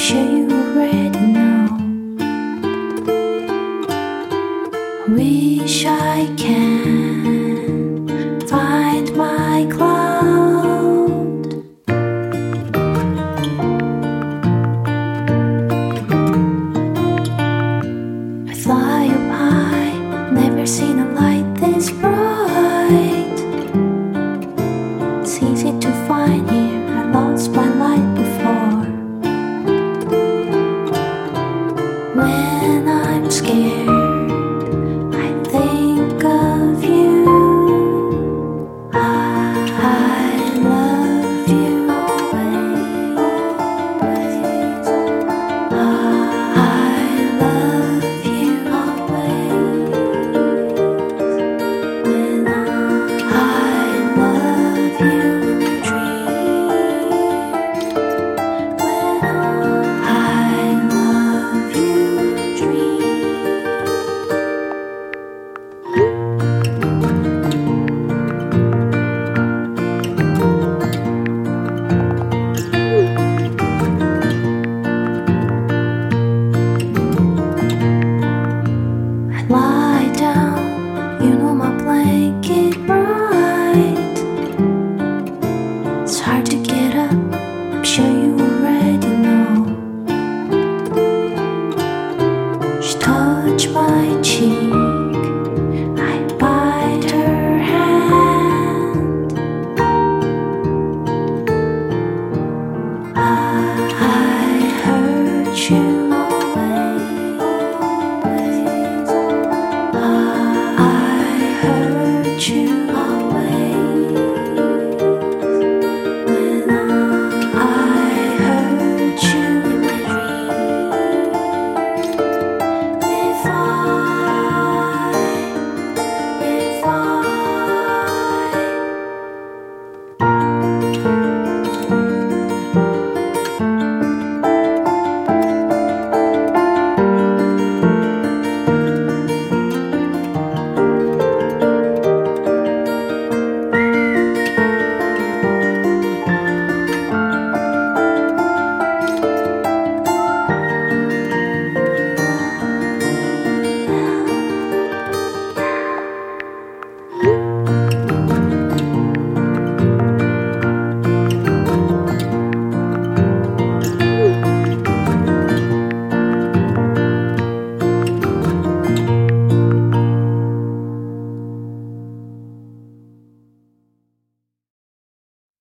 sure you already know. Wish I can find my cloud. I fly up high, never seen a light this bright. It's easy to find here, I lost my light before. When I'm scared, I think of you. I love you always. I love you always. When I love you in a dream. When I love you in a dream. I lie down, you know my blanket bright. It's hard to get up, I'm sure you already know. She touched my cheek, I bite her hand. I hurt you always. I hurt